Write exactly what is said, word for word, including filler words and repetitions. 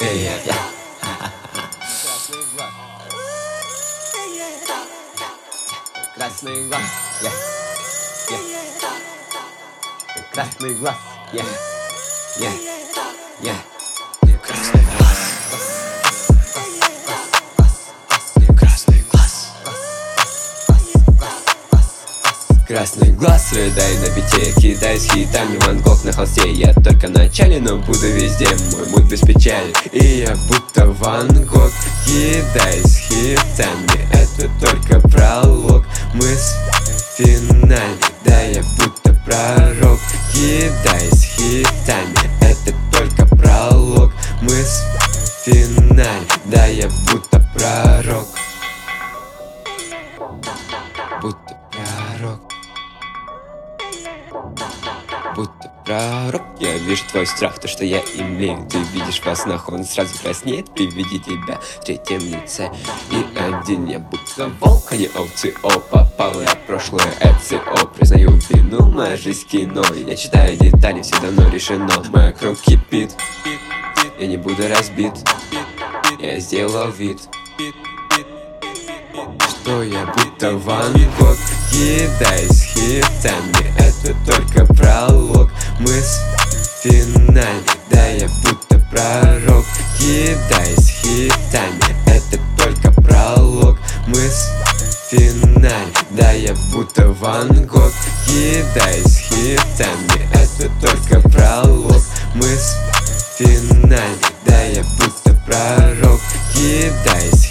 Красный глаз, yeah, yeah. Красный глаз, yeah, yeah, yeah. Красный глаз, красный глаз, красный глаз, рыдай на бите, кидай с хитами, Ван Гог на холсте. Я только в начале, но буду везде, мой мут без печали. И я будто Ван Гог, кидай с хитами, это только пролог, мы с финале. Да, я будто пророк, кидай с хитами, это только пролог, мы с финале. Да, я будто пророк, будто пророк, будто пророк. Я вижу твой страх, то, что я имею. Ты видишь во снах, он сразу краснеет при виде тебя в третьем лице. И один я будто волк, а не овцы. О, попал я в прошлое ЭЦО. Признаю вину, моя жизнь кино. Я читаю детали, все давно решено. Моя кровь кипит, я не буду разбит. Я сделал вид, что я будто Ван Гог, кидай с хитами, это только пролог, мы с финале. Да, я будто пророк, кидай с хитами, это только пролог, мы с финале. Да, я будто Ван Гог, кидай с хитами, это только пролог, мы с финале. Да, я будто пророк, кидай с